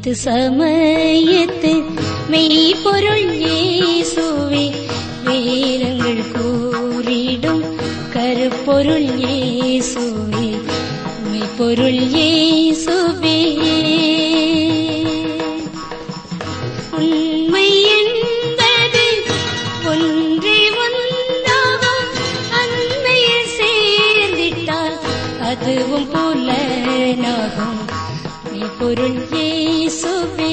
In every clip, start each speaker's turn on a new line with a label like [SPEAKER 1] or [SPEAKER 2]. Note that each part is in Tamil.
[SPEAKER 1] சமயத்து மெய்ப்பொருள் இயேசுவே, வேதங்கள் கூறிடும் கருப்பொருள் இயேசுவே, மெய்ப்பொருள் இயேசுவே. உண்மை என்பது ஒன்றே ஒன்றாகும், அன்மையில் சேர்ந்திட்டால் அதுவும் புலனாகும், மெய்ப்பொருள் இயேசுவே.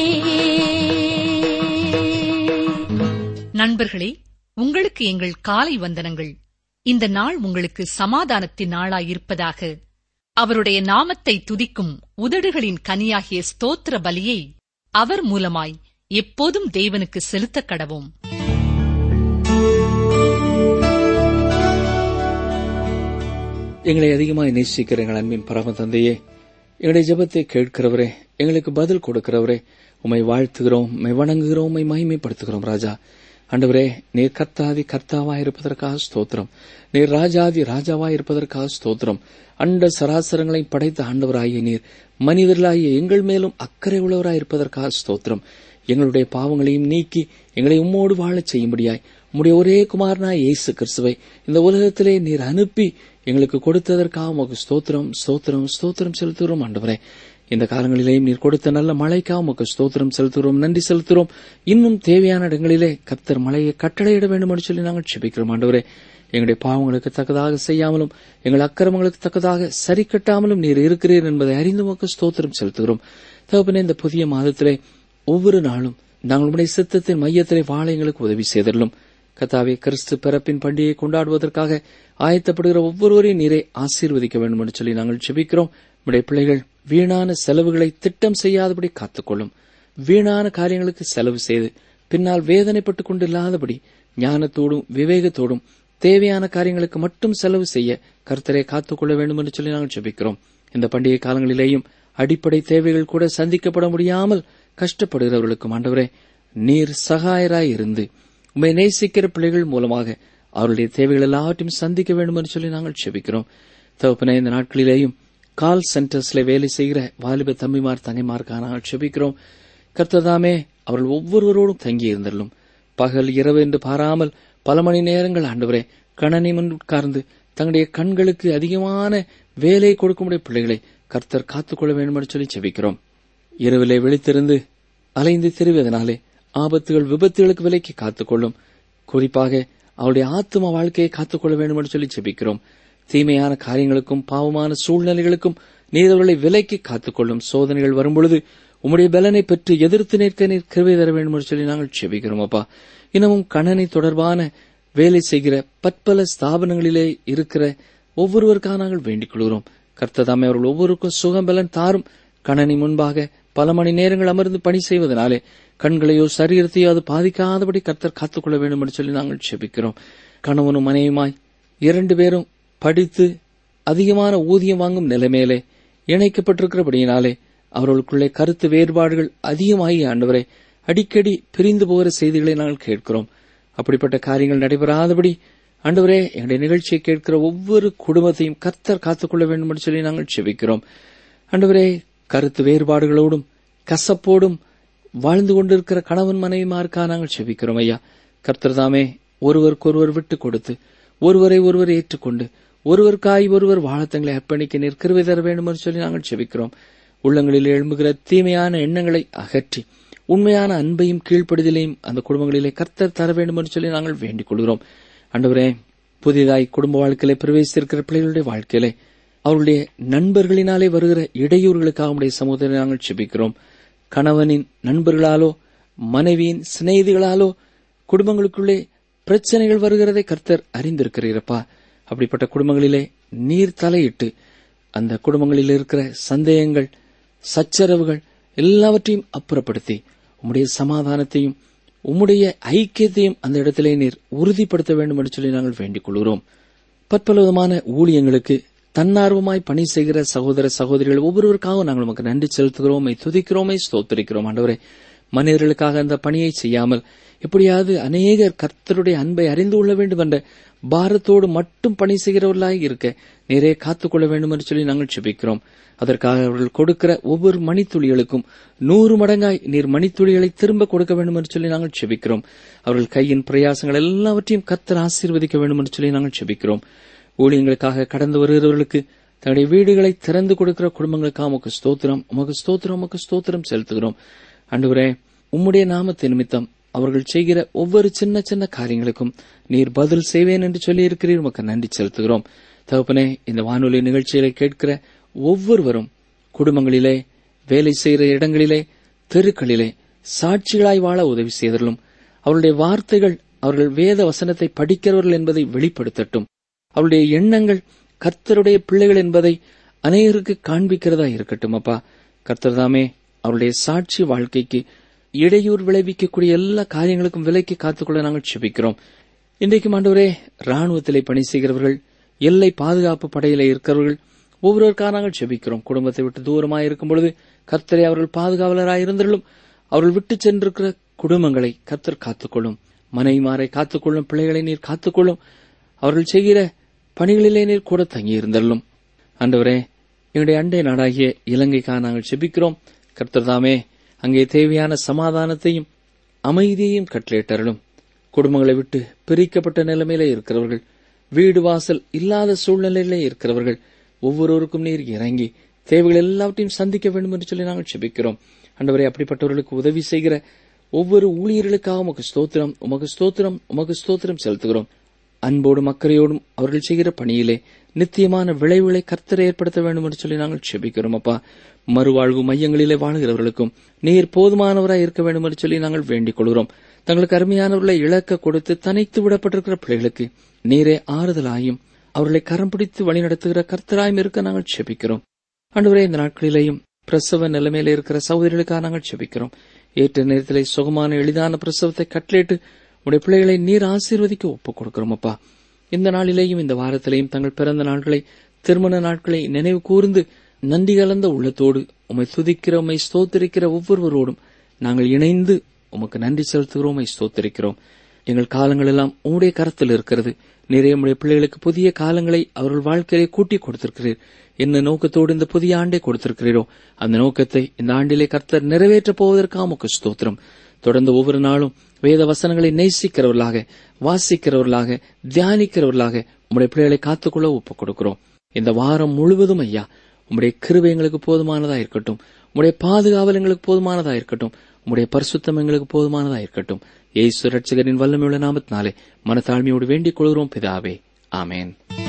[SPEAKER 2] நண்பர்களே, உங்களுக்கு எங்கள் காலை வந்தனங்கள். இந்த நாள் உங்களுக்கு சமாதானத்தின் நாளாயிருப்பதாக. அவருடைய நாமத்தை துதிக்கும் உதடுகளின் கனியாகிய ஸ்தோத்திர பலியை அவர் மூலமாய் எப்போதும் தேவனுக்கு செலுத்தக் கடவோம்.
[SPEAKER 3] எங்களை அதிகமாய் நேசிக்கிற எங்கள் அன்பின் பரம தந்தையே, எங்களுடைய ஜெபத்தை கேட்கிறவரே, எங்களுக்கு பதில் கொடுக்கிறவரே, உம்மை வாழ்த்துகிறோம், உம்மை வணங்குகிறோம், உம்மை மகிமைப்படுத்துகிறோம். ராஜா ஆண்டவரே, நீர் கர்த்தாதி கர்த்தாவாய் இருப்பதற்காக ஸ்தோத்திரம். நீர் ராஜாதி ராஜாவாய் இருப்பதற்காக ஸ்தோத்திரம். அண்ட சராசரங்களை படைத்த ஆண்டவராகிய நீர் மனிதர்களாகிய எங்கள் மேலும் அக்கறை உள்ளவராய் இருப்பதற்காக ஸ்தோத்திரம். எங்களுடைய பாவங்களையும் நீக்கி எங்களை உம்மோடு வாழச் செய்யும்படியாய் உம்முடைய ஒரே குமாரனாய் இயேசு கிறிஸ்துவை இந்த உலகத்திலே நீர் அனுப்பி எங்களுக்கு கொடுத்ததற்காக உமக்கு ஸ்தோத்திரம் ஸ்தோத்திரம் ஸ்தோத்திரம் செலுத்துகிறோம். ஆண்டவரே, இந்த காலங்களிலேயும் நீர் கொடுத்த நல்ல மழைக்காக உமக்கு ஸ்தோத்திரம் செலுத்துகிறோம், நன்றி செலுத்துகிறோம். இன்னும் தேவையான இடங்களிலே கர்த்தர் மழையை கட்டளையிட வேண்டும் என்று சொல்லி நாங்கள் ஜெபிக்கிறோம். ஆண்டவரே, எங்களுடைய பாவங்களுக்கு தக்கதாக செய்யாமலும் எங்கள் அக்கிரமங்களுக்கு தக்கதாக சரி கட்டாமலும் நீர் இருக்கிறீர் என்பதை அறிந்து உமக்கு ஸ்தோத்திரம் செலுத்துகிறோம். தகப்பனே, இந்த புதிய மாதத்திலே ஒவ்வொரு நாளும் நாங்கள் உம்முடைய சித்தத்தின் மையத்திலே வாழ எங்களுக்கு உதவி செய்தரலும். கர்த்தாவே, கிறிஸ்து பிறப்பின் பண்டிகையை கொண்டாடுவதற்காக ஆயத்தப்படுகிற ஒவ்வொருவரையும் நீரை ஆசீர்வதிக்க வேண்டும் என்று சொல்லி நாங்கள் ஜெபிக்கிறோம். நம்முடைய பிள்ளைகள் வீணான செலவுகளை திட்டம் செய்யாதபடி காத்துக்கொள்ளும். வீணான காரியங்களுக்கு செலவு செய்து பின்னால் வேதனைப்பட்டுக் கொண்டில்லாதபடி ஞானத்தோடும் விவேகத்தோடும் தேவையான காரியங்களுக்கு மட்டும் செலவு செய்ய கர்த்தரை காத்துக்கொள்ள வேண்டும் என்று சொல்லி நாங்கள் ஜெபிக்கிறோம். இந்த பண்டிகை காலங்களிலேயும் அடிப்படை தேவைகள் கூட சந்திக்கப்பட முடியாமல் கஷ்டப்படுகிறவர்களுக்கும் ஆண்டவரே, நீர் சகாயராய் இருந்து உம்மை நேசிக்கிற பிள்ளைகள் மூலமாக அவருடைய தேவைகள் எல்லாவற்றையும் சந்திக்க வேண்டும் என்று சொல்லி நாங்கள் ஜெபிக்கிறோம். தகப்பனே, இந்த நாட்களிலேயும் கால் சென்டர்ஸ்ல வேலை செய்கிற வாலிப தம்பிமார் தங்கைமார்க்காக நாங்கள் ஜெபிக்கிறோம். கர்த்ததாமே அவர்கள் ஒவ்வொருவரோடும் தங்கி இருந்தள்ளும். பகல் இரவு என்று பாராமல் பல மணி நேரங்கள் ஆண்டவரே கணனி முன் உட்கார்ந்து தங்களுடைய கண்களுக்கு அதிகமான வேலை கொடுக்கும்படிய பிள்ளைகளை கர்த்தர் காத்துக்கொள்ள வேண்டும் என்று சொல்லி ஜெபிக்கிறோம். இரவிலே விழித்திருந்து அலைந்து திரிவதனாலே ஆபத்துகள் விபத்துகளுக்கு விலைக்கு காத்துக்கொள்ளும். குறிப்பாக அவருடைய ஆத்தும வாழ்க்கையை காத்துக்கொள்ள வேண்டும் என்று சொல்லி ஜெபிக்கிறோம். தீமையான காரியங்களுக்கும் பாவமான சூழ்நிலைகளுக்கும் நீர் அவர்களை விலைக்கு காத்துக்கொள்ளும். சோதனைகள் வரும்பொழுது உம்முடைய பலனை பெற்று எதிர்த்து நிற்க நீர் கிருபை தர வேண்டும் என்று சொல்லி நாங்கள் ஜெபிக்கிறோம். அப்பா, இன்னமும் கணனி தொடர்பான வேலை செய்கிற பற்பல ஸ்தாபனங்களிலே இருக்கிற ஒவ்வொருவருக்காக நாங்கள் வேண்டிக் கொள்கிறோம். கர்த்ததாமே அவர்கள் ஒவ்வொருக்கும் சுகம் பலன் தாரும். கணனி முன்பாக பல மணி நேரங்கள் அமர்ந்து பணி செய்வதனாலே கண்களையோ சரீரத்தையோ அது பாதிக்காதபடி கர்த்தர் காத்துக்கொள்ள வேண்டும் என்று சொல்லி நாங்கள் ஜெபிக்கிறோம். கணவனும் மனைவியுமாய் 2 பேரும் படித்து அதிகமான ஊதியம் வாங்கும் நிலைமையிலே இணைக்கப்பட்டிருக்கிறபடியினாலே அவர்களுக்குள்ளே கருத்து வேறுபாடுகள் அதிகமாகி ஆண்டவரை அடிக்கடி பிரிந்து போகிற செய்திகளை நாங்கள் கேட்கிறோம். அப்படிப்பட்ட காரியங்கள் நடைபெறாதபடி ஆண்டவரே, எங்களுடைய நிகழ்ச்சியை கேட்கிற ஒவ்வொரு குடும்பத்தையும் கர்த்தர் காத்துக்கொள்ள வேண்டும் என்று சொல்லி நாங்கள் ஜெபிக்கிறோம். ஆண்டவரே, கருத்து வேறுபாடுகளோடும் கசப்போடும் வாழ்ந்து கொண்டிருக்கிற கணவன் மனைவிமாருக்காக நாங்கள் ஜெபிக்கிறோம். ஐயா, கர்த்தர் தாமே ஒருவருக்கொருவர் விட்டுக் கொடுத்து ஒருவரை ஒருவர் ஏற்றுக்கொண்டு ஒருவருக்காய் ஒருவர் வாழத்தங்களை அர்ப்பணிக்க நீர் கிருபை தர வேண்டும் என்று சொல்லி நாங்கள் ஜெபிக்கிறோம். உள்ளங்களில் எழும்புகிற தீமையான எண்ணங்களை அகற்றி உண்மையான அன்பையும் கீழ்ப்படுதலையும் அந்த குடும்பங்களிலே கர்த்தர் தர வேண்டும் என்று சொல்லி நாங்கள் வேண்டிக் கொள்கிறோம். ஆண்டவரே, புதிதாய் குடும்ப வாழ்க்கையிலே பிரவேசித்திருக்கிற பிள்ளைகளுடைய வாழ்க்கையிலே அவருடைய நண்பர்களினாலே வருகிற இடையூறுகளுக்காக உடைய சமூகத்தை நாங்கள் ஜெபிக்கிறோம். கணவனின் நண்பர்களாலோ மனைவியின் சிநேகிதிகளாலோ குடும்பங்களுக்குள்ளே பிரச்சனைகள் வருகிறதை கர்த்தர் அறிந்திருக்கிறீரப்பா. அப்படிப்பட்ட குடும்பங்களிலே நீர் தலையிட்டு அந்த குடும்பங்களில் இருக்கிற சந்தேகங்கள் சச்சரவுகள் எல்லாவற்றையும் அப்புறப்படுத்தி உம்முடைய சமாதானத்தையும் உம்முடைய ஐக்கியத்தையும் அந்த இடத்திலே நீர் உறுதிப்படுத்த வேண்டும் என்று சொல்லி நாங்கள் வேண்டிக் கொள்கிறோம். பற்பல விதமான ஊழியங்களுக்கு தன்னார்வமாய் பணி செய்கிற சகோதர சகோதரிகள் ஒவ்வொருவருக்காக நாங்கள் நமக்கு நன்றி செலுத்துகிறோம், துதிக்கிறோமே, ஸ்தோத்திரிக்கிறோம். ஆண்டவரே, மனிதர்களுக்காக அந்த பணியை செய்யாமல் எப்படியாவது அநேகர் கர்த்தருடைய அன்பை அறிந்து கொள்ள வேண்டும் என்ற பாரத்தோடு மட்டும் பணி செய்கிறவர்களாக இருக்க நீரே காத்துக்கொள்ள வேண்டும் என்று சொல்லி நாங்கள் செபிக்கிறோம். அதற்காக அவர்கள் கொடுக்கிற ஒவ்வொரு மணித்துளிகளுக்கும் 100 மடங்காய் நீர் மணித்துளிகளை திரும்ப கொடுக்க வேண்டும் என்று சொல்லி நாங்கள் செபிக்கிறோம். அவர்கள் கையின் பிரயாசங்கள் எல்லாவற்றையும் கர்த்தர் ஆசீர்வதிக்க வேண்டும் என்று சொல்லி நாங்கள் செபிக்கிறோம். ஊழியங்களுக்காக கடந்து வருகிறவர்களுக்கு தன்னுடைய வீடுகளை திறந்து கொடுக்கிற குடும்பங்களுக்காக உமக்கு ஸ்தோத்திரம், உமக்கு ஸ்தோத்திரம், உமக்கு ஸ்தோத்திரம் செலுத்துகிறோம். ஆண்டவரே, உம்முடைய நாமத்தை நிமித்தம் அவர்கள் செய்கிற ஒவ்வொரு சின்ன சின்ன காரியங்களுக்கும் நீர் பதில் செய்வேன் என்று சொல்லி இருக்கிறீர். உமக்கு நன்றி செலுத்துகிறோம். தகப்பனே, இந்த வானொலி நிகழ்ச்சிகளை கேட்கிற ஒவ்வொருவரும் குடும்பங்களிலே, வேலை செய்கிற இடங்களிலே, தெருக்களிலே சாட்சிகளாய் வாழ உதவி செய்தலும், அவருடைய வார்த்தைகள் அவர்கள் வேத வசனத்தை படிக்கிறவர்கள் என்பதை வெளிப்படுத்தட்டும். அவருடைய எண்ணங்கள் கர்த்தருடைய பிள்ளைகள் என்பதை அநேகருக்கு காண்பிக்கிறதா இருக்கட்டும். அப்பா, கர்த்தர் தாமே அவருடைய சாட்சி வாழ்க்கைக்கு இடையூறு விளைவிக்கக்கூடிய எல்லா காரியங்களுக்கும் விலைக்கு காத்துக்கொள்ள நாங்கள் செபிக்கிறோம். இன்றைக்கும் ஆண்டவரே, ராணுவத்திலே பணி செய்கிறவர்கள், எல்லை பாதுகாப்பு படையிலே இருக்கிறவர்கள் ஒவ்வொருவருக்காக நாங்கள் செபிக்கிறோம். குடும்பத்தை விட்டு தூரமாக இருக்கும் பொழுது கர்த்தரை அவர்கள் பாதுகாவலராக இருந்தாலும் அவர்கள் விட்டு சென்றிருக்கிற குடும்பங்களை கர்த்தர் காத்துக்கொள்ளும். மனைவிமாரை காத்துக்கொள்ளும், பிள்ளைகளை நீர் காத்துக்கொள்ளும். அவர்கள் செய்கிற பணிகளிலே நீர் கூட தங்கியிருந்தாலும் ஆண்டவரே, எங்களுடைய அண்டை நாடாகிய இலங்கைக்காக நாங்கள் செபிக்கிறோம். கர்த்தர் தாமே அங்கே தேவையான சமாதானத்தையும் அமைதியையும் கட்டளையிட்டருளும். குடும்பங்களை விட்டு பிரிக்கப்பட்ட நிலைமையிலே இருக்கிறவர்கள், வீடு வாசல் இல்லாத சூழ்நிலையிலே இருக்கிறவர்கள் ஒவ்வொருவருக்கும் நீர் இறங்கி தேவைகள் எல்லாவற்றையும் சந்திக்க வேண்டும் என்று சொல்லி நாங்கள் செபிக்கிறோம். ஆண்டவரே, அப்படிப்பட்டவர்களுக்கு உதவி செய்கிற ஒவ்வொரு ஊழியர்களுக்காக உமக்கு ஸ்தோத்திரம், உமக்கு ஸ்தோத்திரம், உமக்கு ஸ்தோத்திரம் செலுத்துகிறோம். அன்போடும் அக்கறையோடும் அவர்கள் செய்கிற பணியிலே நித்தியமான விளைவுகளை கர்த்தரை ஏற்படுத்த வேண்டும் என்று சொல்லி நாங்கள் செபிக்கிறோம். அப்பா, மறுவாழ்வு மையங்களிலே வாழ்கிறவர்களுக்கும் நீர் போதுமானவராய் இருக்க வேண்டும் என்று சொல்லி நாங்கள் வேண்டிக் கொள்கிறோம். தங்களுக்கு அருமையானவர்களை இழக்க கொடுத்து தனித்து விடப்பட்டிருக்கிற பிள்ளைகளுக்கு நீரே ஆறுதலாயும் அவர்களை கரம் பிடித்து வழிநடத்துகிற கர்த்தராயும் இருக்க நாங்கள் செபிக்கிறோம். ஆண்டவரே, இந்த நாட்களிலேயும் பிரசவ நிலைமையில இருக்கிற சகோதரிகளுக்காக நாங்கள் செபிக்கிறோம். ஏற்ற நேரத்திலே சுகமான எளிதான பிரசவத்தை கட்டளையிட்டு உடைய பிள்ளைகளை நீர் ஆசீர்வதிக்க ஒப்புக் கொடுக்கிறோம். அப்பா, இந்த நாளிலேயும் இந்த வாரத்திலேயும் தங்கள் பிறந்த நாட்களை, திருமண நாட்களை நினைவு கூர்ந்து நன்றி கலந்த உள்ளத்தோடு உம்மை துதிக்கிற, உம்மை ஸ்தோத்திரிக்கிற ஒவ்வொருவரோடும் நாங்கள் இணைந்து உமக்கு நன்றி செலுத்துகிறோம், உம்மை ஸ்தோத்திரிக்கிறோம். எங்கள் காலங்கள் எல்லாம் உம்முடைய கரத்தில் இருக்கிறது. நிறைய உடைய பிள்ளைகளுக்கு புதிய காலங்களை அவர்கள் வாழ்க்கையிலே கூட்டி கொடுத்திருக்கிறீர். என்ன நோக்கத்தோடு இந்த புதிய ஆண்டை கொடுத்திருக்கிறீரோ அந்த நோக்கத்தை இந்த ஆண்டிலே கர்த்தர் நிறைவேற்றப் போவதற்காக உமக்கு ஸ்தோத்திரம். தொடர்ந்து ஒவ்வொரு நாளும் வேத வசனங்களை நேசிக்கிறவர்களாக, வாசிக்கிறவர்களாக, தியானிக்கிறவர்களாக உம்முடைய பிள்ளைகளை காத்துக்கொள்ள ஒப்புக் கொடுக்கிறோம். இந்த வாரம் முழுவதும் ஐயா, உம்முடைய கிருபை எங்களுக்கு போதுமானதா இருக்கட்டும், உம்முடைய பாதுகாவல் எங்களுக்கு போதுமானதா இருக்கட்டும், உம்முடைய பரிசுத்தம் எங்களுக்கு போதுமானதா இருக்கட்டும். இயேசு ரட்சகரின் வல்லமையுள்ள நாமத்தினாலே மனத்தாழ்மையோடு வேண்டிக் கொள்கிறோம் பிதாவே, ஆமேன்.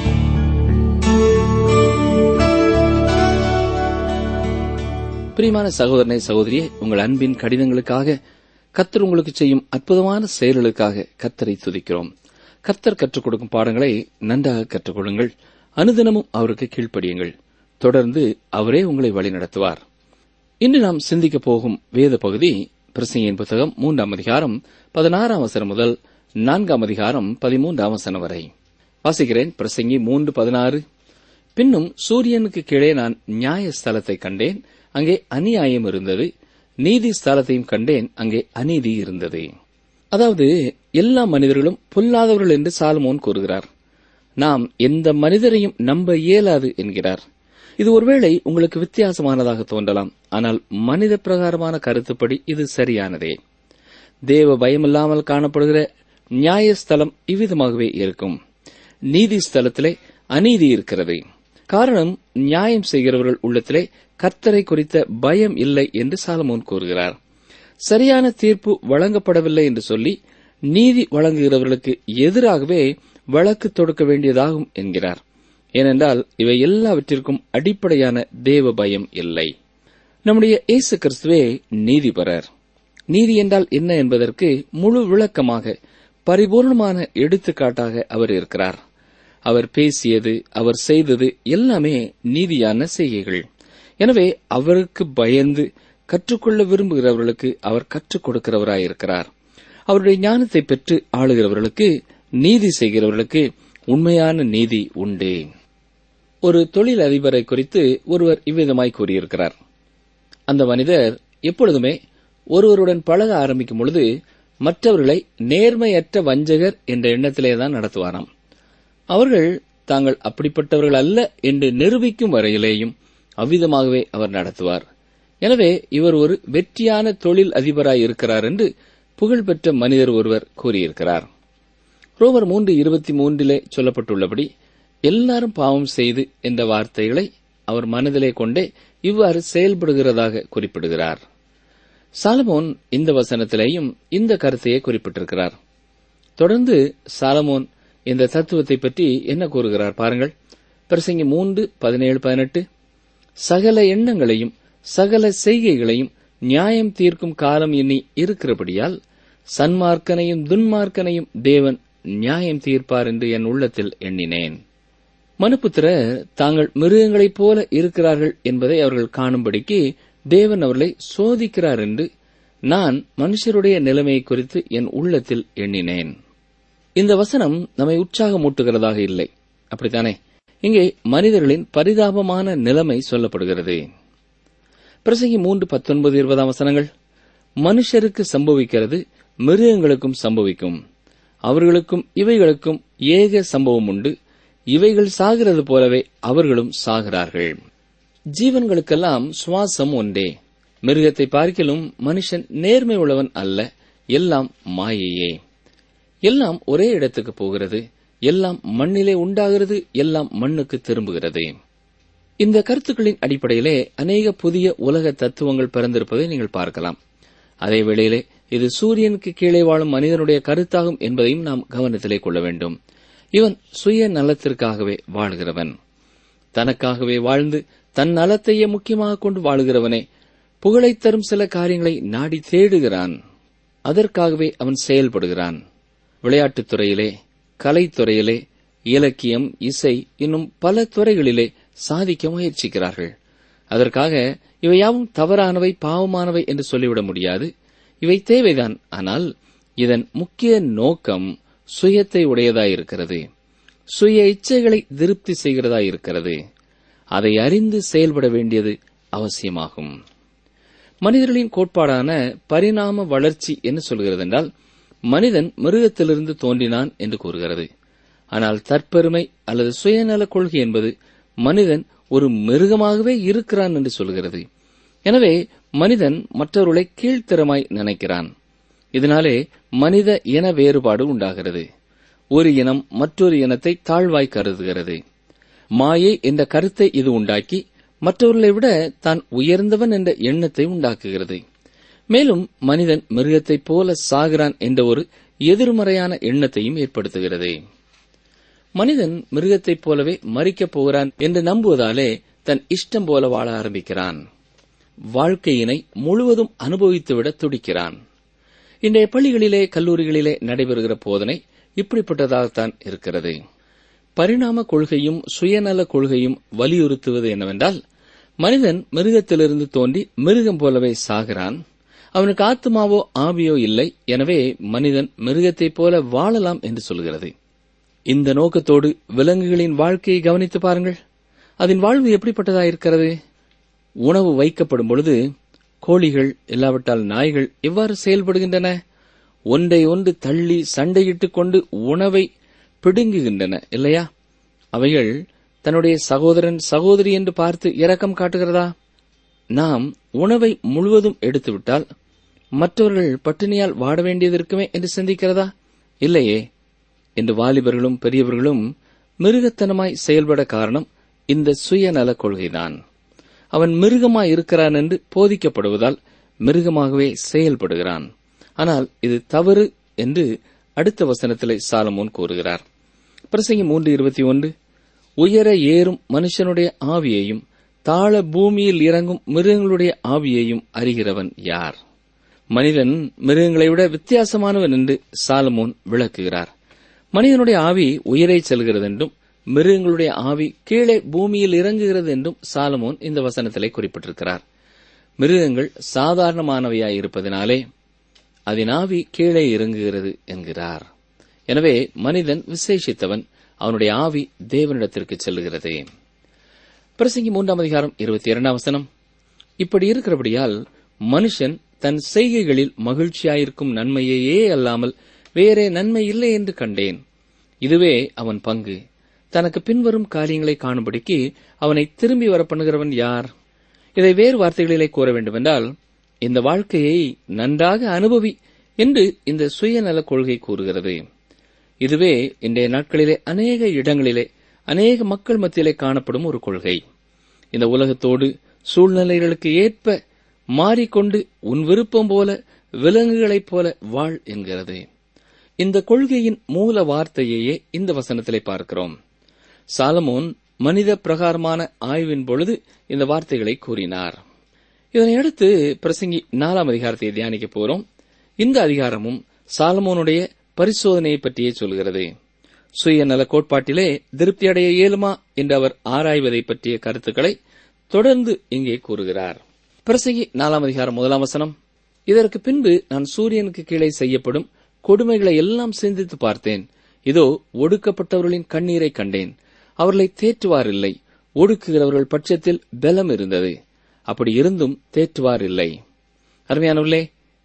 [SPEAKER 3] பிரியமான சகோதரனை, சகோதரியே, உங்கள் அன்பின் கடிதங்களுக்காக, கர்த்தர் உங்களுக்கு செய்யும் அற்புதமான செயல்களுக்காக கர்த்தரை துதிக்கிறோம். கர்த்தர் கற்றுக் கொடுக்கும் பாடங்களை நன்றாக கற்றுக்கொள்ளுங்கள். அனுதினமும் அவருக்கு கீழ்ப்படியுங்கள். தொடர்ந்து அவரே உங்களை வழிநடத்துவார். இன்று நாம் சிந்திக்கப் போகும் வேத பகுதி பிரசங்கியின் புத்தகம் 3ஆம் அதிகாரம் 16ஆம் வசனம் முதல் 4ஆம் அதிகாரம் 13ஆம் வசனம் வரை. வாசிக்கிறேன். பிரசங்கி 3:16. பின்னும் சூரியனுக்கு கீழே நான் நியாய ஸ்தலத்தை கண்டேன், அங்கே அநியாயம் இருந்தது. நீதி ஸ்தலத்தையும் கண்டேன், அங்கே அநீதி இருந்தது. அதாவது எல்லா மனிதர்களும் பொல்லாதவர்கள் என்று சாலமோன் கூறுகிறார். நாம் எந்த மனிதரையும் நம்ப இயலாது என்கிறார். இது ஒருவேளை உங்களுக்கு வித்தியாசமானதாக தோன்றலாம். ஆனால் மனித பிரகாரமான கருத்துப்படி இது சரியானதே. தேவ பயமில்லாமல் காணப்படுகிற நியாயஸ்தலம் இவ்விதமாகவே இருக்கும். நீதி ஸ்தலத்திலே அநீதி இருக்கிறது. காரணம், நியாயம் செய்கிறவர்கள் உள்ளத்திலே கர்த்தரை குறித்த பயம் இல்லை என்று சாலமோன் கூறுகிறார். சரியான தீர்ப்பு வழங்கப்படவில்லை என்று சொல்லி நீதி வழங்குகிறவர்களுக்கு எதிராகவே வழக்கு தொடுக்க வேண்டியதாகும் என்கிறார். ஏனென்றால் இவை எல்லாவற்றிற்கும் அடிப்படையான தேவ பயம் இல்லை. நம்முடைய இயேசு கிறிஸ்துவே நீதிபரர். நீதி என்றால் என்ன என்பதற்கு முழு விளக்கமாக, பரிபூர்ணமான எடுத்துக்காட்டாக அவர் இருக்கிறார். அவர் பேசியது, அவர் செய்தது எல்லாமே நீதியான செய்கைகள். எனவே அவருக்கு பயந்து கற்றுக்கொள்ள விரும்புகிறவர்களுக்கு அவர் கற்றுக் கொடுக்கிறவராயிருக்கிறார். அவருடைய ஞானத்தை பெற்று ஆளுகிறவர்களுக்கு, நீதி செய்கிறவர்களுக்கு உண்மையான நீதி உண்டு. ஒரு தொழில் அதிபரை குறித்து ஒருவர் இவ்விதமாய் கூறியிருக்கிறார். அந்த மனிதர் எப்பொழுதுமே ஒருவருடன் பழக ஆரம்பிக்கும் பொழுது மற்றவர்களை நேர்மையற்ற வஞ்சகர் என்ற எண்ணத்திலேதான் நடத்துவாராம். அவர்கள் தாங்கள் அப்படிப்பட்டவர்கள் அல்ல என்று நிரூபிக்கும் வரையிலேயும் அவ்விதமாகவே அவர் நடத்துவார். எனவே இவர் ஒரு வெற்றியான தொழில் அதிபராய் இருக்கிறார் என்று புகழ்பெற்ற மனிதர் ஒருவர் கூறியிருக்கிறார். ரோமர் 3:23 சொல்லப்பட்டுள்ளபடி எல்லாரும் பாவம் செய்து என்ற வார்த்தைகளை அவர் மனதிலே கொண்டே இவ்வாறு செயல்படுகிறதாக குறிப்பிடுகிறார். சாலமோன் இந்த வசனத்திலேயும் இந்த கருத்தையே குறிப்பிட்டிருக்கிறார். தொடர்ந்து சாலமோன் இந்த தத்துவத்தை பற்றி என்ன கூறுகிறார் பாருங்கள். பிரசங்கி 3:17-18 சகல எண்ணங்களையும் சகல செய்கைகளையும் நியாயம் தீர்க்கும் காலம் இனி இருக்கிறபடியால் சன்மார்க்கனையும் துன்மார்க்கனையும் தேவன் நியாயம் தீர்ப்பார் என்று என் உள்ளத்தில் எண்ணினேன். மனுபுத்திரர் தாங்கள் மிருகங்களைப் போல இருக்கிறார்கள் என்பதை அவர்கள் காணும்படிக்கு தேவன் அவர்களை சோதிக்கிறார் என்று நான் மனுஷருடைய நிலைமையை குறித்து என் உள்ளத்தில் எண்ணினேன். இந்த வசனம் நம்மை உற்சாகமூட்டுகிறதாக இல்லை, அப்படித்தானே? இங்கே மனிதர்களின் பரிதாபமான நிலைமை சொல்லப்படுகிறது. பிரசங்கி 3:19-20 வசனங்கள், மனுஷருக்கு சம்பவிக்கிறது மிருகங்களுக்கும் சம்பவிக்கும், அவர்களுக்கும் இவைகளுக்கும் ஏக சம்பவம் உண்டு, இவைகள் சாகிறது போலவே அவர்களும் சாகிறார்கள். ஜீவன்களுக்கெல்லாம் சுவாசம் ஒன்றே. மிருகத்தை பார்க்கிலும் மனுஷன் நேர்மை உள்ளவன் அல்ல, எல்லாம் மாயையே. எல்லாம் ஒரே இடத்துக்கு போகிறது, எல்லாம் மண்ணிலே உண்டாகிறது, எல்லாம் மண்ணுக்கு திரும்புகிறது. இந்த கருத்துக்களின் அடிப்படையிலே அநேக புதிய உலக தத்துவங்கள் பிறந்திருப்பதை நீங்கள் பார்க்கலாம். அதே வேளையிலே இது சூரியனுக்கு கீழே வாழும் மனிதனுடைய கருத்தாகும் என்பதையும் நாம் கவனத்திலே கொள்ள வேண்டும். இவன் சுய நலத்திற்காகவே வாழ்கிறவன். தனக்காகவே வாழ்ந்து தன் நலத்தையே முக்கியமாக கொண்டு வாழுகிறவனே புகழைத் தரும் சில காரியங்களை நாடி தேடுகிறான். அதற்காகவே அவன் செயல்படுகிறான். விளையாட்டுத் துறையிலே, கலைத்துறையிலே, இலக்கியம், இசை இன்னும் பல துறைகளிலே சாதிக்க முயற்சிக்கிறார்கள். அதற்காக இவையாவும் தவறானவை, பாவமானவை என்று சொல்லிவிட முடியாது. இவை தேவைதான். ஆனால் இதன் முக்கிய நோக்கம் சுயத்தை உடையதாயிருக்கிறது, சுய இச்சைகளை திருப்தி செய்கிறதாயிருக்கிறது. அதை அறிந்து செயல்பட வேண்டியது அவசியமாகும். மனிதர்களின் கோட்பாடான பரிணாம வளர்ச்சி என்ன சொல்கிறது என்றால், மனிதன் மிருகத்திலிருந்து தோன்றினான் என்று கூறுகிறது. ஆனால் தற்பெருமை அல்லது சுயநல கொள்கை என்பது மனிதன் ஒரு மிருகமாகவே இருக்கிறான் என்று சொல்கிறது. எனவே மனிதன் மற்றவர்களை கீழ்த்தரமாய் நினைக்கிறான். இதனாலே மனித இன வேறுபாடு உண்டாகிறது. ஒரு இனம் மற்றொரு இனத்தை தாழ்வாய் கருதுகிறது. மாயை என்ற கருத்தை இது உண்டாக்கி மற்றவர்களை விட தான் உயர்ந்தவன் என்ற எண்ணத்தை உண்டாக்குகிறது. மேலும் மனிதன் மிருகத்தைப் போல சாகிறான் என்ற ஒரு எதிர்மறையான எண்ணத்தையும் ஏற்படுத்துகிறது. மனிதன் மிருகத்தைப் போலவே மரிக்கப் போகிறான் என்று நம்புவதாலே தன் இஷ்டம் போல வாழ ஆரம்பிக்கிறான். வாழ்க்கையினை முழுவதும் அனுபவித்துவிட துடிக்கிறான். இன்றைய பள்ளிகளிலே, கல்லூரிகளிலே நடைபெறுகிற போதனை இப்படிப்பட்டதாகத்தான் இருக்கிறது. பரிணாம கொள்கையும் சுயநல கொள்கையும் வலியுறுத்துவது என்னவென்றால், மனிதன் மிருகத்திலிருந்து தோன்றி மிருகம் போலவே சாகிறான். அவனுக்கு ஆத்மாவோ ஆவியோ இல்லை. எனவே மனிதன் மிருகத்தைப் போல வாழலாம் என்று சொல்கிறது. இந்த நோக்கத்தோடு விலங்குகளின் வாழ்க்கையை கவனித்து பாருங்கள். அதன் வாழ்வு எப்படிப்பட்டதாயிருக்கிறது? உணவு வைக்கப்படும் பொழுது கோழிகள், இல்லாவிட்டால் நாய்கள் எவ்வாறு செயல்படுகின்றன? ஒன்றை ஒன்று தள்ளி சண்டையிட்டுக் கொண்டு உணவை பிடுங்குகின்றன, இல்லையா? அவைகள் தன்னுடைய சகோதரன் சகோதரி என்று பார்த்து இரக்கம் காட்டுகிறதா? நாம் உணவை முழுவதும் எடுத்துவிட்டால் மற்றவர்கள் பட்டினியால் வாட வேண்டியது இருக்குமே என்று சிந்திக்கிறதா? இல்லையே. என்று வாலிபர்களும் பெரியவர்களும் மிருகத்தனமாய் செயல்பட காரணம் இந்த சுயநல கொள்கைதான். அவன் மிருகமாய் இருக்கிறான் என்று போதிக்கப்படுவதால் மிருகமாகவே செயல்படுகிறான். ஆனால் இது தவறு என்று அடுத்த வசனத்திலே சாலமோன் கூறுகிறார். பிரசங்கி 3:21, உயர ஏறும் மனுஷனுடைய ஆவியையும் தாழ பூமியில் இறங்கும் மிருகங்களுடைய ஆவியையும் அறிகிறவன் யார்? மனிதன் மிருகங்களை விட வித்தியாசமானவன் என்று சாலமோன் விளக்குகிறார். மனிதனுடைய ஆவி உயரே செல்கிறது என்றும் மிருகங்களுடைய ஆவி கீழே பூமியில் இறங்குகிறது என்றும் சாலமோன் இந்த வசனத்திலே குறிப்பிட்டிருக்கிறார். மிருகங்கள் சாதாரணமானவையாயிருப்பதினாலே அதன் ஆவி கீழே இறங்குகிறது என்கிறார். எனவே மனிதன் விசேஷித்தவன், அவனுடைய ஆவி தேவனிடத்திற்கு செல்லுகிறது. பிரசங்கி 3:22 இப்படி இருக்கிறபடியால் மனுஷன் தன் செய்கைகளில் மகிழ்ச்சியாயிருக்கும் நன்மையையே அல்லாமல் வேறே நன்மை இல்லை என்று கண்டேன். இதுவே அவன் பங்கு. தனக்கு பின்வரும் காரியங்களை காணும்படிக்கு அவனை திரும்பி வர பண்ணுகிறவன் யார்? இதை வேறு வார்த்தைகளிலே கூற வேண்டுமென்றால், இந்த வாழ்க்கையை நன்றாக அனுபவி என்று இந்த சுயநல கொள்கை கூறுகிறது. இதுவே இன்றைய நாட்களிலே அநேக இடங்களிலே அநேக மக்கள் மத்தியிலே காணப்படும் ஒரு கொள்கை. இந்த உலகத்தோடு சூழ்நிலைகளுக்கு ஏற்ப மாறிக்கொண்டு உன் விருப்பம் போல விலங்குகளைப் போல வாழ் என்கிறது. இந்த கொள்கையின் மூல வார்த்தையையே இந்த வசனத்திலே பார்க்கிறோம். சாலமோன் மனித பிரகாரமான ஆய்வின் பொழுது இந்த வார்த்தைகளை கூறினார். இதனையடுத்து பிரசங்கி 4ஆம் அதிகாரத்தை தியானிக்க போகிறோம். இந்த அதிகாரமும் சாலமோனுடைய பரிசோதனையை பற்றியே சொல்கிறது. சுயநல கோட்பாட்டிலே திருப்தி அடைய இயலுமா என்று அவர் ஆராய்வதை பற்றிய கருத்துக்களை தொடர்ந்து இங்கே கூறுகிறார். பிரசங்கி 4ஆம் அதிகாரம் 1ஆம் வசனம், இதற்கு பின்பு நான் சூரியனுக்கு கீழே செய்யப்படும் கொடுமைகளை எல்லாம் சிந்தித்து பார்த்தேன். இதோ ஒடுக்கப்பட்டவர்களின் கண்ணீரை கண்டேன். அவர்களை தேற்றுவார் இல்லை. ஒடுக்குகிறவர்கள் பட்சத்தில் பலம் இருந்தது. அப்படி இருந்தும் தேற்றுவார் இல்லை. அருமையானவர்களே,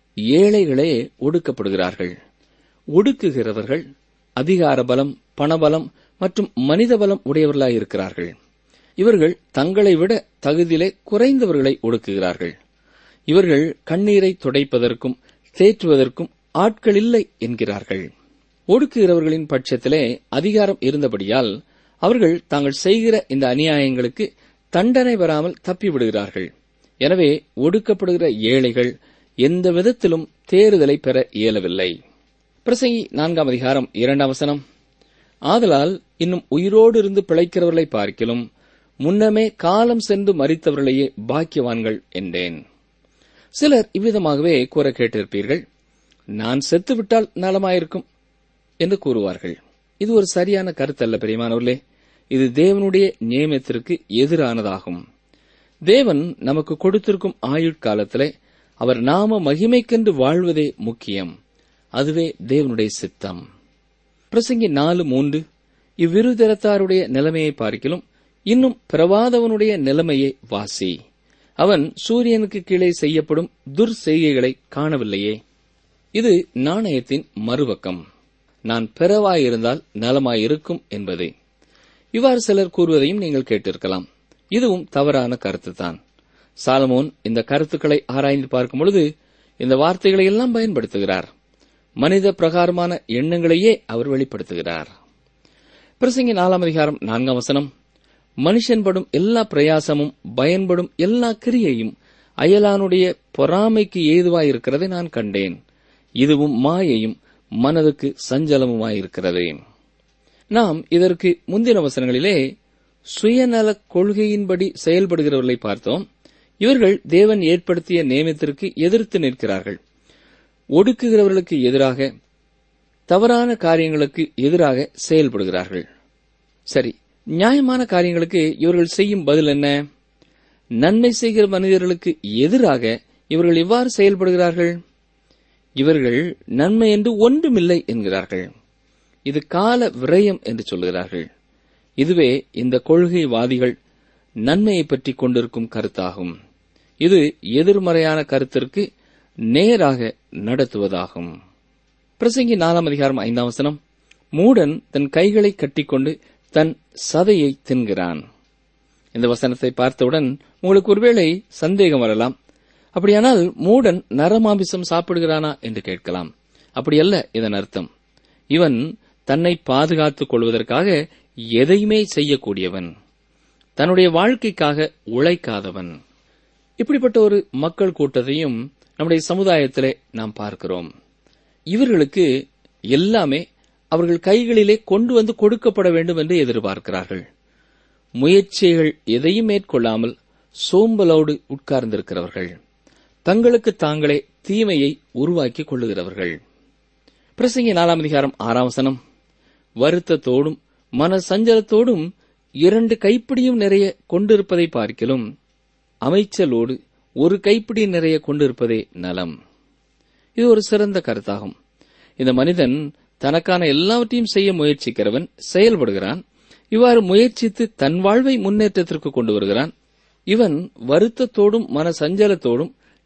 [SPEAKER 3] ஏழைகளே ஒடுக்கப்படுகிறார்கள். ஒடுக்குகிறவர்கள் அதிகார பலம், பணபலம் மற்றும் மனித பலம் உடையவர்களாயிருக்கிறார்கள். இவர்கள் தங்களை விட தகுதியிலே குறைந்தவர்களை ஒடுக்குகிறார்கள். இவர்கள் கண்ணீரை துடைப்பதற்கும் தேற்றுவதற்கும் ஆட்கள் இல்லை என்கிறார்கள். ஒடுக்குகிறவர்களின் பட்சத்திலே அதிகாரம் இருந்தபடியால் அவர்கள் தாங்கள் செய்கிற இந்த அநியாயங்களுக்கு தண்டனை வராமல் தப்பிவிடுகிறார்கள். எனவே ஒடுக்கப்படுகிற ஏழைகள் எந்த விதத்திலும் தேறுதலை பெற இயலவில்லை. பிரசங்கி 4ஆம் அதிகாரம் 2ஆம் வசனம், ஆதலால் இன்னும் உயிரோடு இருந்து பிழைக்கிறவர்களை பார்க்கிலும் முன்னமே காலம் சென்று மரித்தவர்களையே பாக்கியவான்கள் என்றேன். சிலர் இவ்விதமாகவே கூற கேட்டிருப்பீர்கள், நான் செத்துவிட்டால் நலமாயிருக்கும் என்று கூறுவார்கள். இது ஒரு சரியான கருத்தல்ல பிரியமானவர்களே. இது தேவனுடைய நியமத்திற்கு எதிரானதாகும். தேவன் நமக்கு கொடுத்திருக்கும் ஆயுட்காலத்திலே அவர் நாம மகிமைக்கென்று வாழ்வதே முக்கியம். அதுவே தேவனுடைய சித்தம். பிரசங்கி 4:3, இவ்விருதரத்தாருடைய நிலைமையை பார்க்கிலும் இன்னும் பிறவாதவனுடைய நிலைமையை வாசி. அவன் சூரியனுக்கு கீழே செய்யப்படும் துர்செய்கைகளை காணவில்லையே. இது நாணயத்தின் மறுபக்கம். நான் பிறவாயிருந்தால் நலமாயிருக்கும் என்பதே. இவ்வாறு சிலர் கூறுவதையும் நீங்கள் கேட்டிருக்கலாம். இதுவும் தவறான கருத்துத்தான். சாலமோன் இந்த கருத்துக்களை ஆராய்ந்து பார்க்கும் பொழுது இந்த வார்த்தைகளை எல்லாம் பயன்படுத்துகிறார். மனித பிரகாரமான எண்ணங்களையே அவர் வெளிப்படுத்துகிறார். பிரசங்கி 4ஆம் அதிகாரம் 4ஆம் வசனம், மனுஷன் படும் எல்லா பிரயாசமும் பயன்படும் எல்லா கிரியையும் அயலானுடைய பொறாமைக்கு ஏதுவாயிருக்கிறதை நான் கண்டேன். இதுவும் மாயையும் மனதுக்கு சஞ்சலமுமாயிருக்கிறது. நாம் இதற்கு முந்தின வசனங்களிலே சுயநல கொள்கையின்படி செயல்படுகிறவர்களை பார்த்தோம். இவர்கள் தேவன் ஏற்படுத்திய நியமத்திற்கு எதிர்த்து நிற்கிறார்கள். ஒடுக்குகிறவர்களுக்கு எதிராக, தவறான காரியங்களுக்கு எதிராக செயல்படுகிறார்கள். சரி, நியாயமான காரியங்களுக்கு இவர்கள் செய்யும் பதில் என்ன? நன்மை செய்கிற மனிதர்களுக்கு எதிராக இவர்கள் எவ்வாறு செயல்படுகிறார்கள்? இவர்கள் நன்மை என்று ஒன்றுமில்லை என்கிறார்கள். இது கால விரயம் என்று சொல்கிறார்கள். இதுவே இந்த கொள்கைவாதிகள் நன்மையை பற்றி கொண்டிருக்கும் கருத்தாகும். இது எதிர்மறையான கருத்திற்கு நேராக நடத்துவதாகும். பிரசங்கி 4ஆம் அதிகாரம் 5ஆம் வசனம், மூடன் தன் கைகளை கட்டிக்கொண்டு தன் சதையை தின்கிறான். இந்த வசனத்தை பார்த்தவுடன் உங்களுக்கு ஒருவேளை சந்தேகம் வரலாம். அப்படியானால் மூடன் நரமாமிசம் சாப்பிடுகிறானா என்று கேட்கலாம். அப்படியல்ல இதன் அர்த்தம். இவன் தன்னை பாதுகாத்துக் கொள்வதற்காக எதையுமே செய்யக்கூடியவன், தன்னுடைய வாழ்க்கைக்காக உழைக்காதவன். இப்படிப்பட்ட ஒரு மக்கள் கூட்டத்தையும் நம்முடைய சமுதாயத்திலே நாம் பார்க்கிறோம். இவர்களுக்கு எல்லாமே அவர்கள் கைகளிலே கொண்டு வந்து கொடுக்கப்பட வேண்டும் என்று எதிர்பார்க்கிறார்கள். முயற்சிகள் எதையும் மேற்கொள்ளாமல் சோம்பலோடு உட்கார்ந்திருக்கிறவர்கள், தங்களுக்கு தாங்களே தீமையை உருவாக்கிக் கொள்ளுகிறவர்கள். பிரசங்கி 4ஆம் அதிகாரம் 6ஆம் வசனம், வருத்தத்தோடும் மன சஞ்சலத்தோடும் 2 கைப்பிடியும் நிறைய கொண்டிருப்பதை பார்க்கிலும் அமைச்சலோடு 1 கைப்பிடி நிறைய கொண்டிருப்பதே நலம். இது ஒரு சிறந்த கருத்தாகும். இந்த மனிதன் தனக்கான எல்லாவற்றையும் செய்ய முயற்சிக்கிறவன், செயல்படுகிறான். இவ்வாறு முயற்சித்து தன் வாழ்வை முன்னேற்றத்திற்கு கொண்டு வருகிறான். இவன் வருத்தத்தோடும் மன சஞ்சலத்தோடும்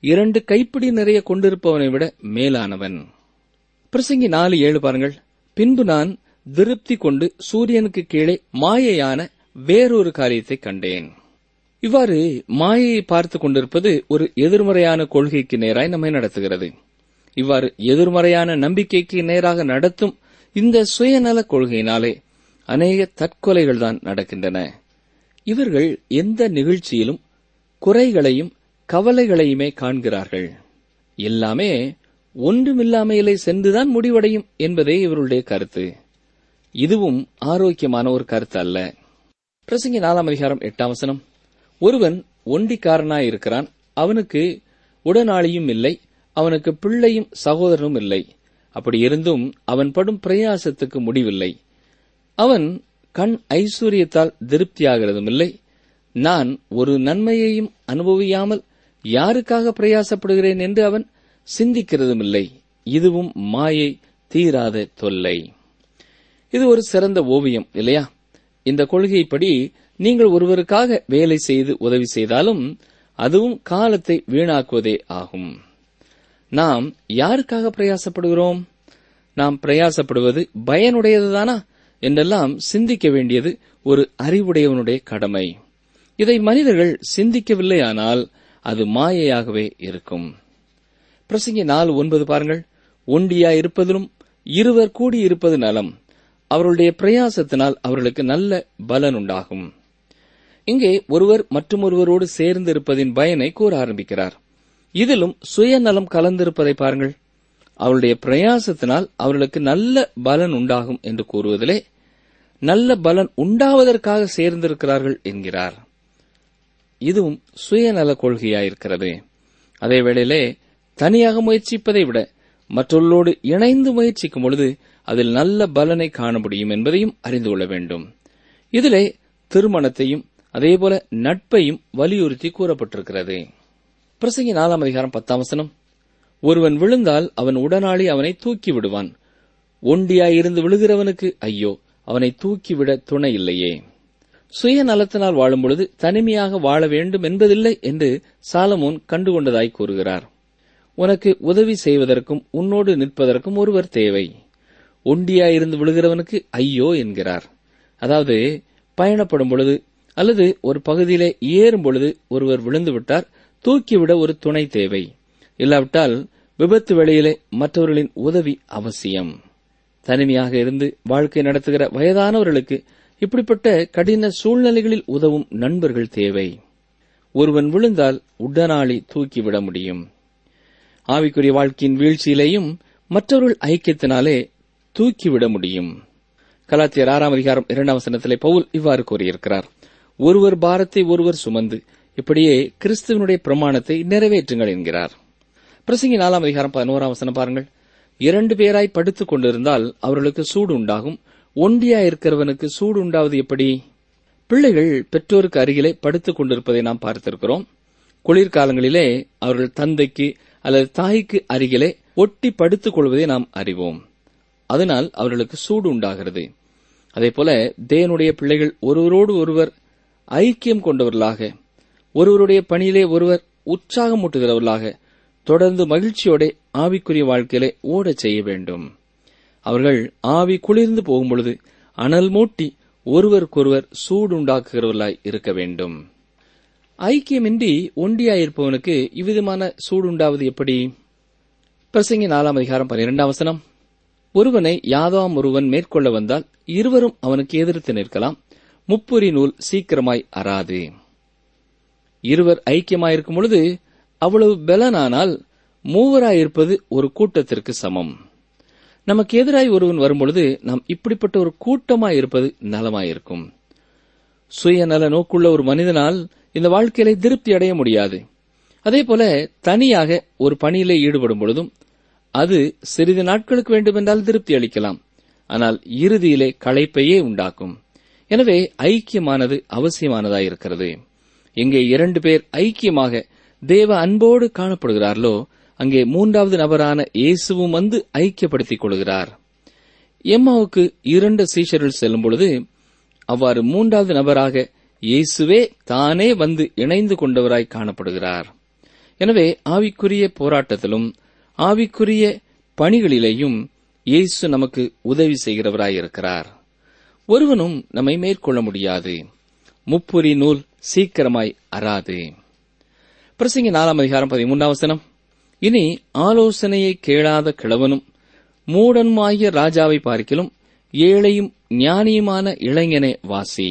[SPEAKER 3] 2 கைப்பிடி நிறைய கொண்டிருப்பவனை விட மேலானவன். பிரசங்கி 4:7 பாருங்கள். பின்பு நான் திருப்தி கொண்டு சூரியனுக்கு கீழே மாயையான வேறொரு காரியத்தை கண்டேன். இவ்வாறு மாயையை பார்த்துக் கொண்டிருப்பது ஒரு எதிர்மறையான கொள்கைக்கு நேராய் நம்மை நடத்துகிறது. இவ்வாறு எதிர்மறையான நம்பிக்கைக்கு நேராக நடத்தும் இந்த சுயநல கொள்கையினாலே அநேக தற்கொலைகள் தான் நடக்கின்றன. இவர்கள் எந்த நிகழ்ச்சியிலும் குறைகளையும் கவலைகளையுமே காண்கிறார்கள். எல்லாமே ஒன்றுமில்லாமையிலே சென்றுதான் முடிவடையும் என்பதே இவருடைய கருத்து. இதுவும் ஆரோக்கியமான ஒரு கருத்து அல்ல. பிரசங்கி 4:8 ஒருவன் ஒண்டிக்காரனாயிருக்கிறான், அவனுக்கு உடனாளியும் இல்லை, அவனுக்கு பிள்ளையும் சகோதரனும் இல்லை. அப்படி இருந்தும் அவன் படும் பிரயாசத்துக்கு முடிவில்லை. அவன் கண் ஐஸ்வர்யத்தால் திருப்தியாகிறதும் இல்லை. நான் ஒரு நன்மையையும் அனுபவியாமல் யாருக்காக பிரயாசப்படுகிறேன் என்று அவன் சிந்திக்கிறதும் இல்லை. இதுவும் மாயை, தீராத தொல்லை. இது ஒரு சிறந்த ஓவியம் இல்லையா? இந்த கொள்கைப்படி நீங்கள் ஒருவருக்காக வேலை செய்து உதவி செய்தாலும் அதுவும் காலத்தை வீணாக்குவதே ஆகும். நாம் யாருக்காக பிரயாசப்படுகிறோம்? நாம் பிரயாசப்படுவது பயனுடையதுதானா என்றெல்லாம் சிந்திக்க வேண்டியது ஒரு அறிவுடையவனுடைய கடமை. இதை மனிதர்கள் சிந்திக்கவில்லையானால் அது மாயையாகவே இருக்கும். பிரசங்கி 4:9 பாருங்கள். ஒண்டியாயிருப்பதிலும் இருவர் கூடியிருப்பது நலம், அவர்களுடைய பிரயாசத்தினால் அவர்களுக்கு நல்ல பலன் உண்டாகும். இங்கே ஒருவர் மற்றொருவரோடு சேர்ந்து இருப்பதின் பயனை கூற ஆரம்பிக்கிறார். இதிலும் சுயநலம் கலந்திருப்பதை பாருங்கள். அவருடைய பிரயாசத்தினால் அவர்களுக்கு நல்ல பலன் உண்டாகும் என்று கூறுவதிலே நல்ல பலன் உண்டாவதற்காக சேர்ந்திருக்கிறார்கள் என்கிறார். இதுவும் சுயநல கொள்கையாயிருக்கிறது. அதே வேளையிலே தனியாக முயற்சிப்பதை விட மற்றவர்களோடு இணைந்து முயற்சிக்கும் பொழுது அதில் நல்ல பலனை காண முடியும் என்பதையும் அறிந்து கொள்ள வேண்டும். இதிலே திருமணத்தையும் அதேபோல நட்பையும் வலியுறுத்தி கூறப்பட்டிருக்கிறது. பிரசங்கி 4:10 ஒருவன் விழுந்தால் அவன் உடனாளி அவனை தூக்கி விடுவான், ஒண்டியாயிருந்து விழுகிறவனுக்கு ஐயோ, அவனை தூக்கிவிட துணை இல்லையே. சுயநலத்தினால் வாழும் பொழுது தனிமையாக வாழ வேண்டும் என்பதில்லை என்று சாலமோன் கண்டுகொண்டதாய் கூறுகிறார். உனக்கு உதவி செய்வதற்கும் உன்னோடு நிற்பதற்கும் ஒருவர் தேவை. ஒண்டியாயிருந்து விழுகிறவனுக்கு ஐயோ என்கிறார். அதாவது பயணப்படும் பொழுது அல்லது ஒரு பகுதியிலே ஏறும் பொழுது ஒருவர் விழுந்துவிட்டார், தூக்கிவிட ஒரு துணை தேவை. இல்லாவிட்டால் விபத்து வேளையிலே மற்றவர்களின் உதவி அவசியம். தனிமையாக இருந்து வாழ்க்கை நடத்துகிற வயதானவர்களுக்கு இப்படிப்பட்ட கடின சூழ்நிலைகளில் உதவும் நண்பர்கள் தேவை. ஒருவன் விழுந்தால் உடனாளி தூக்கிவிட முடியும். ஆவிக்குரிய வாழ்க்கையின் வீழ்ச்சியிலேயும் மற்றவர்கள் ஐக்கியத்தினாலே தூக்கிவிட முடியும். கலாத்தியர் 6:2 பவுல் இவ்வாறு கூறியிருக்கிறார். ஒருவர் பாரத்தை ஒருவர் சுமந்து இப்படியே கிறிஸ்துவனுடைய பிரமாணத்தை நிறைவேற்றுங்கள் என்கிறார். பிரசங்கி 4:11 பாருங்கள். 2 பேராய் படுத்துக் கொண்டிருந்தால் அவர்களுக்கு சூடு உண்டாகும், ஒண்டியாயிருக்கிறவனுக்கு சூடு உண்டாவது எப்படி? பிள்ளைகள் பெற்றோருக்கு அருகிலே படுத்துக் கொண்டிருப்பதை நாம் பார்த்திருக்கிறோம். குளிர்காலங்களிலே அவர்கள் தந்தைக்கு அல்லது தாய்க்கு அருகிலே ஒட்டி படுத்துக் கொள்வதை நாம் அறிவோம். அதனால் அவர்களுக்கு சூடு உண்டாகிறது. அதேபோல தேவனுடைய பிள்ளைகள் ஒருவரோடு ஒருவர் ஐக்கியம் கொண்டவர்களாக, ஒருவருடைய பணியிலே ஒருவர் உற்சாகமூட்டுகிறவர்களாக தொடர்ந்து மகிழ்ச்சியோட ஆவிக்குரிய வாழ்க்கையிலே ஓடச் செய்ய வேண்டும். அவர்கள் ஆவி குளிர்ந்து போகும்பொழுது அனல் மூட்டி ஒருவருக்கொருவர் சூடுண்டாக்குகிறவர்களாய் இருக்க வேண்டும். ஐக்கியமின்றி ஒண்டியாயிருப்பவனுக்கு இவ்விதமான சூடுண்டாவது எப்படி? பிரசங்கி 4:12 ஒருவனை யாதாம் ஒருவன் மேற்கொள்ள வந்தால் இருவரும் அவனுக்கு எதிர்த்து நிற்கலாம், முப்புரி நூல் சீக்கிரமாய் அறாது. இருவர் ஐக்கியமாயிருக்கும் பொழுது அவ்வளவு பலனானால் மூவராயிருப்பது ஒரு கூட்டத்திற்கு சமம். நமக்கு எதிராய் ஒருவன் வரும்பொழுது நாம் இப்படிப்பட்ட ஒரு கூட்டமாயிருப்பது நலமாயிருக்கும். சுயநல நோக்குள்ள ஒரு மனிதனால் இந்த வாழ்க்கையிலே திருப்தி அடைய முடியாது. அதேபோல தனியாக ஒரு பணியிலே ஈடுபடும் பொழுதும் அது சிறிது நாட்களுக்கு வேண்டுமென்றால் திருப்தி அளிக்கலாம், ஆனால் இறுதியிலே களைப்பையே உண்டாக்கும். எனவே ஐக்கியமானது அவசியமானதாயிருக்கிறது. எங்கே 2 பேர் ஐக்கியமாக தேவ அன்போடு காணப்படுகிறார்களோ அங்கே 3வது நபரான இயேசுவும் வந்து ஐக்கியப்படுத்திக் கொள்கிறார். எம்மாவுக்கு 2 சீஷர்கள் செல்லும் பொழுது அவ்வாறு 3வது நபராக இயேசுவே தானே வந்து இணைந்து கொண்டவராய் காணப்படுகிறார். எனவே ஆவிக்குரிய போராட்டத்திலும் ஆவிக்குரிய பணிகளிலேயும் இயேசு நமக்கு உதவி செய்கிறவராயிருக்கிறார். ஒருவனும் நம்மை மேற்கொள்ள முடியாது. முப்புரி நூல் சீக்கிரமாய் அறாது. பிரசங்கி 4:13. இனி ஆலோசனையை கேளாத கிழவனும் மூடனுமாகிய ராஜாவை பார்க்கிலும் ஏழையும் ஞானியுமான இளைஞனே வாசி.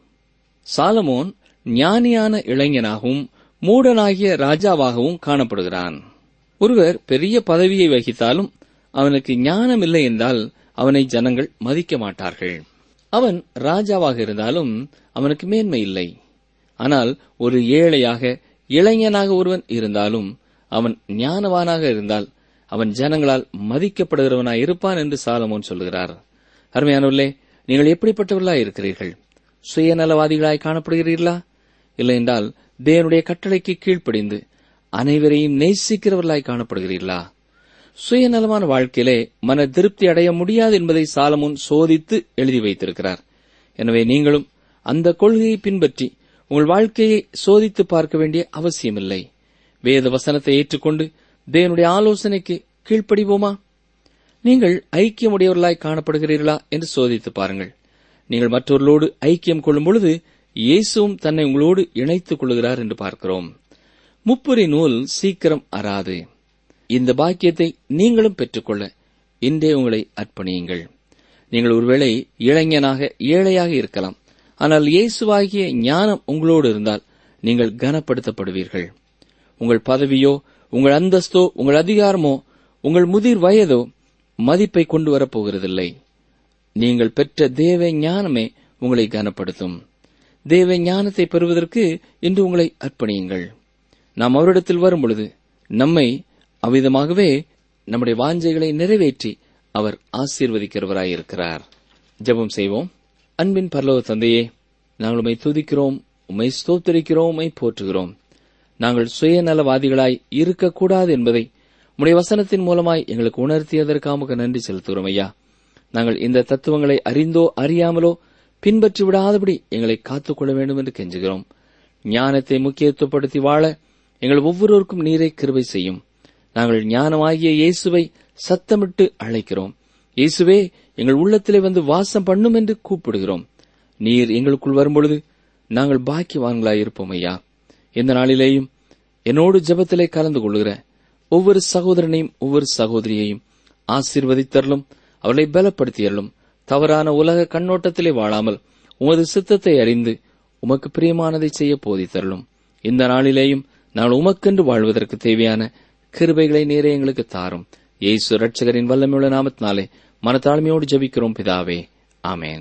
[SPEAKER 3] சாலமோன் ஞானியான இளைஞனாகவும் மூடனாகிய ராஜாவாகவும் காணப்படுகிறான். ஒருவர் பெரிய பதவியை வகித்தாலும் அவனுக்கு ஞானம் இல்லை என்றால் அவனை ஜனங்கள் மதிக்க மாட்டார்கள். அவன் ராஜாவாக இருந்தாலும் அவனுக்கு மேன்மை இல்லை. ஆனால் ஒரு ஏழையாக இளைஞனாக ஒருவன் இருந்தாலும் அவன் ஞானவானாக இருந்தால் அவன் ஜனங்களால் மதிக்கப்படுகிறவனாய் இருப்பான் என்று சாலமோன் சொல்கிறார். அருமையானவர்களே, நீங்கள் எப்படிப்பட்டவர்களாய் இருக்கிறீர்கள்? சுயநலவாதிகளாய் காணப்படுகிறீர்களா? இல்லை என்றால் தேவனுடைய கட்டளைக்கு கீழ்ப்படிந்து அனைவரையும் நேசிக்கிறவர்களாய் காணப்படுகிறீர்களா? சுயநலமான வாழ்க்கையிலே மன திருப்தி அடைய முடியாது என்பதை சாலமோன் சோதித்து எழுதி வைத்திருக்கிறார். எனவே நீங்களும் அந்த கொள்கையை பின்பற்றி உங்கள் வாழ்க்கையை சோதித்து பார்க்க வேண்டிய அவசியமில்லை. வேத வசனத்தை ஏற்றுக்கொண்டு தேவனுடைய ஆலோசனைக்கு கீழ்ப்படிவோமா? நீங்கள் ஐக்கியமுடையவர்களாய் காணப்படுகிறீர்களா என்று சோதித்து பாருங்கள். நீங்கள் மற்றவர்களோடு ஐக்கியம் கொள்ளும் பொழுது இயேசுவும் தன்னை உங்களோடு இணைத்துக் கொள்கிறார் என்று பார்க்கிறோம். முப்புரி நூல் சீக்கிரம் அறாது. இந்த பாக்கியத்தை நீங்களும் பெற்றுக்கொள்ள இன்றே உங்களை அர்ப்பணியுங்கள். நீங்கள் ஒருவேளை இளைஞனாக ஏழையாக இருக்கலாம். ஆனால் இயேசுவாகிய ஞானம் உங்களோடு இருந்தால் நீங்கள் கனப்படுத்தப்படுவீர்கள். உங்கள் பதவியோ, உங்கள் அந்தஸ்தோ, உங்கள் அதிகாரமோ, உங்கள் முதிர் வயதோ மதிப்பை கொண்டு வரப்போகிறதில்லை. நீங்கள் பெற்ற தேவ ஞானமே உங்களை கனப்படுத்தும். தேவ ஞானத்தை பெறுவதற்கு இன்று உங்களை அர்ப்பணியுங்கள். நாம் அவரிடத்தில் வரும் பொழுது நம்மை அவ்விதமாகவே நம்முடைய வாஞ்சைகளை நிறைவேற்றி அவர் ஆசீர்வதிக்கிறவராயிருக்கிறார். ஜெபம் செய்வோம். அன்பின் பரலோக தந்தையே, நாங்கள் உம்மை துதிக்கிறோம், உம்மை ஸ்தோத்திரிக்கிறோம், உம்மை போற்றுகிறோம். நாங்கள் சுயநலவாதிகளாய் இருக்கக்கூடாது என்பதை உம்முடைய வசனத்தின் மூலமாய் எங்களுக்கு உணர்த்தியதற்காக நன்றி செலுத்துகிறோம் ஐயா. நாங்கள் இந்த தத்துவங்களை அறிந்தோ அறியாமலோ பின்பற்றி விடாதபடி எங்களை காத்துக்கொள்ள வேண்டும் என்று கெஞ்சுகிறோம். ஞானத்தை முக்கியத்துவப்படுத்தி வாழ எங்கள் ஒவ்வொருவருக்கும் நீரை கிருபை செய்யும். நாங்கள் ஞானமாகிய இயேசுவை சத்தமிட்டு அழைக்கிறோம். இயேசுவே, எங்கள் உள்ளத்திலே வந்து வாசம் பண்ணும் என்று கூப்பிடுகிறோம். நீர் எங்களுக்குள் வரும்பொழுது நாங்கள் பாக்கியவான்களாயிருப்போம் ஐயா. இந்த நாளிலேயும் என்னோடு ஜெபத்திலே கலந்து கொள்ளுகிற ஒவ்வொரு சகோதரனையும் ஒவ்வொரு சகோதரியையும் ஆசீர்வதித்தரலும், அவர்களை பலப்படுத்தியறலும். தவறான உலக கண்ணோட்டத்திலே வாழாமல் உமது சித்தத்தை அறிந்து உமக்கு பிரியமானதை செய்ய போதித்தரலும். இந்த நாளிலேயும் நாங்கள் உமக்கென்று வாழ்வதற்கு தேவையான கிருபைகளை நேரே எங்களுக்கு தாரும். இயேசு இரட்சகரின் வல்லமையுள்ள நாமத்தினாலே மனத்தாழ்மையோடு ஜெபிக்கிறோம் பிதாவே, ஆமென்.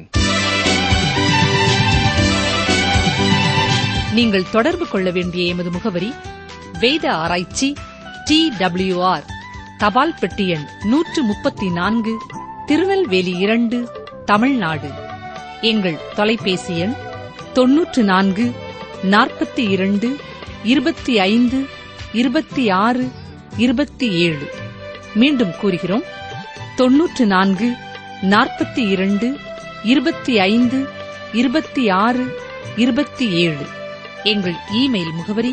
[SPEAKER 2] நீங்கள் தொடர்பு கொள்ள வேண்டிய எமது முகவரி: வேத ஆராய்ச்சி TWR, தபால் பெட்டி எண் 134, திருநெல்வேலி 2, தமிழ்நாடு. எங்கள் தொலைபேசி எண் 94 42 25 26 27. மீண்டும் கூறுகிறோம், 94 42 25 26 27. எங்கள் இமெயில் முகவரி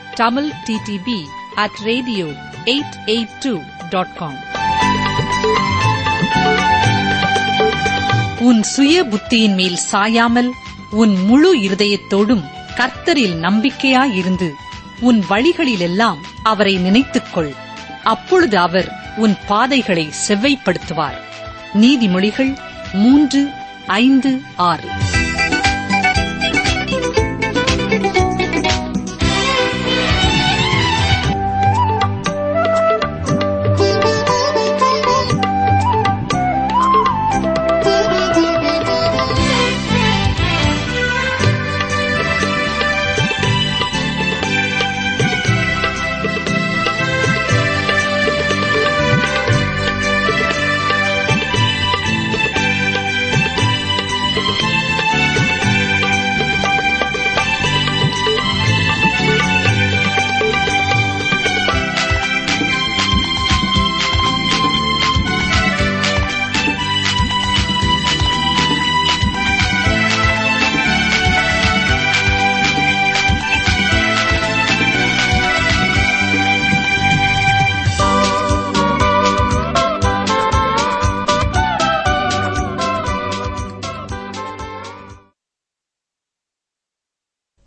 [SPEAKER 2] tamilttb@radio882.com. உன் சுய புத்தியின் மேல் சாயாமல் உன் முழு இருதயத்தோடும் கர்த்தரில் நம்பிக்கையாயிருந்து உன் வழிகளிலெல்லாம் அவரை நினைத்துக்கொள். அப்பொழுது அவர் உன் பாதைகளை செவ்வைப்படுத்துவார். நீதிமொழிகள் 3:5-6.